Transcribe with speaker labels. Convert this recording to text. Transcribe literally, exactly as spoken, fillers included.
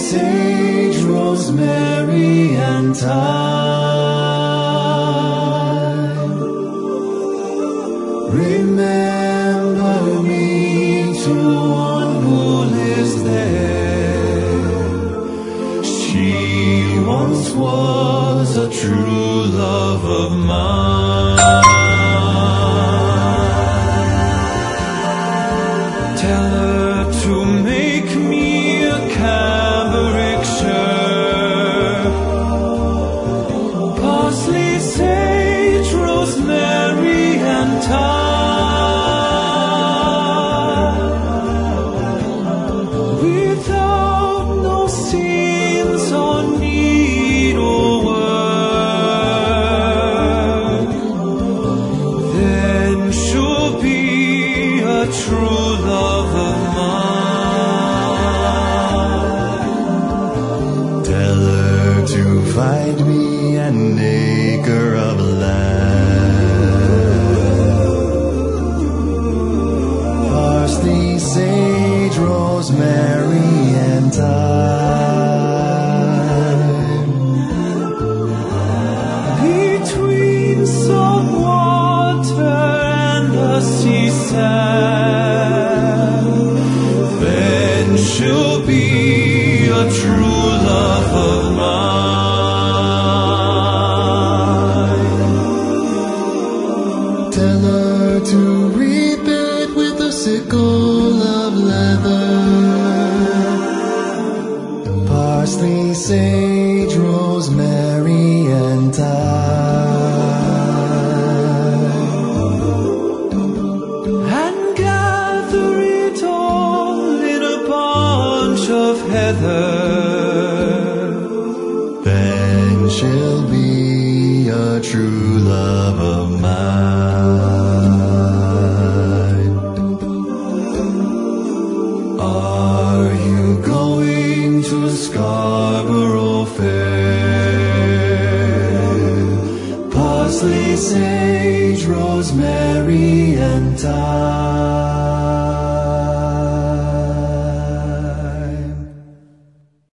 Speaker 1: sage, rosemary, and thyme. Remember me to one who lives there. She once was a true love of mine. Tell her to make me a cambric shirt, parsley, sage, rosemary, and thyme, without no seams or needlework. Then she'll be a true love of mine. Tell her to find me an acre of land, parsley, sage, rosemary, and thyme, between salt water and the sea sand. Then she'll be a true love of mine. Tell her to reap it with a sickle of leather, parsley, sage, rosemary, and thyme, and gather it all in a bunch of heather. Then she'll be a true love of mine. Are you going to Scarborough Fair? Parsley, sage, rosemary, and thyme.